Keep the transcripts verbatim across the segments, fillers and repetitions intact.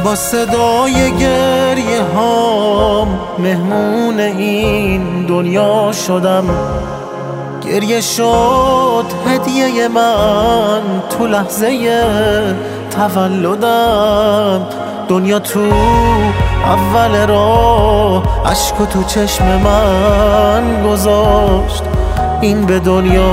با صدای گریه هام مهمون این دنیا شدم. گریه شد هدیه من تو لحظه تولدم. دنیا تو اول راه اشکو تو چشم من گذاشت. این به دنیا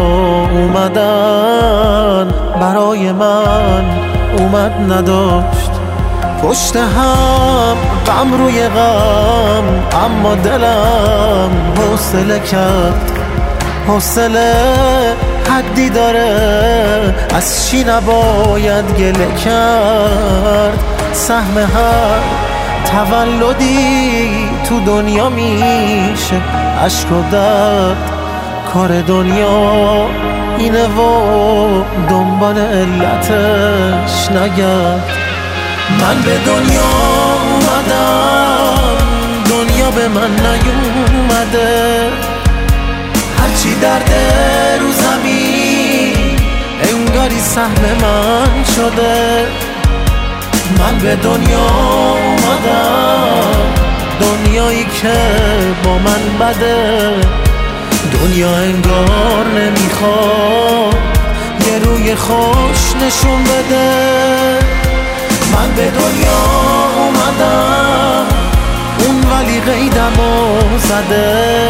اومدن برای من اومد نداشت. پشت هم غم روی غم، اما دلم حوصله کرد. حوصله حدی داره، از چی نباید گله کرد. سهم هر تولدی تو دنیا میشه اشک و درد. کار دنیا اینه و دنبال علتش نگرد. من به دنیا اومدم، دنیا به من نیومده. هرچی درده رو زمین انگاری سهم من شده. من به دنیا اومدم، دنیایی که با من بده. دنیا انگار نمیخواد یه روی خوش نشون بده. من به دنیا اومدم، اون ولی قیدمو زده.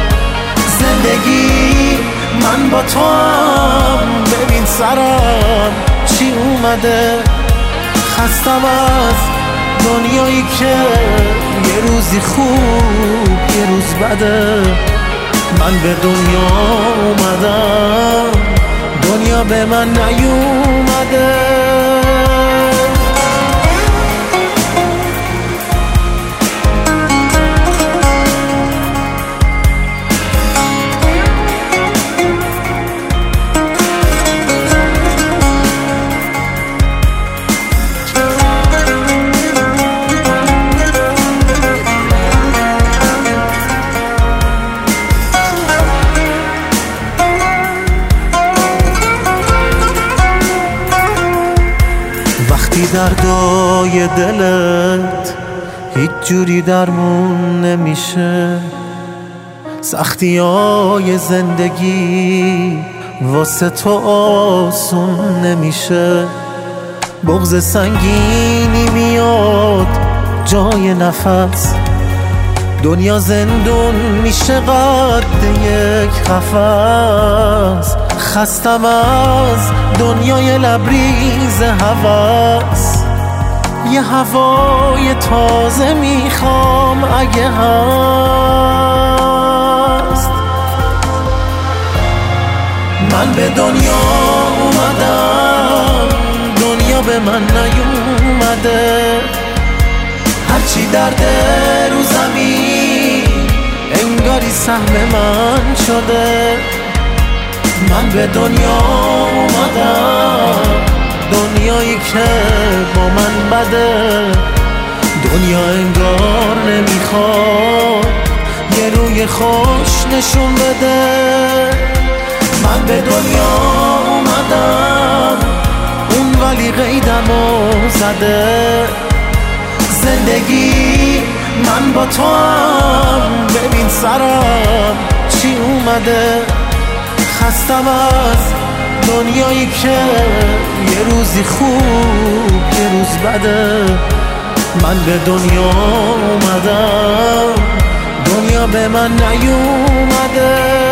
زندگی من با تو هم، ببین سرم چی اومده. خستم از دنیایی که یه روزی خوب یه روز بده. من به دنیا اومدم، دنیا به من نیومده. وقتی دردای دلت هیچ جوری درمون نمیشه، سختی های زندگی واسه تو آسون نمیشه. بغض سنگینی میاد جای نفس، دنیا زندون میشه قد یک قفس. خستم از دنیای لبریز هوس، یه هوای تازه میخوام اگه هست. من به دنیا اومدم، دنیا به من نیومده. هرچی درده رو زمین انگاری سهم من شده. من به دنیا اومدم، دنیایی که با من بده. دنیا انگار نمیخواد یه روی خوش نشون بده. من به دنیا اومدم، اون ولی قیدمو زده. زندگی من با تو هم، ببین سرم چی اومده. خستم از دنیایی که یه روزی خوب یه روز بده. من به دنیا اومدم، دنیا به من نیومده.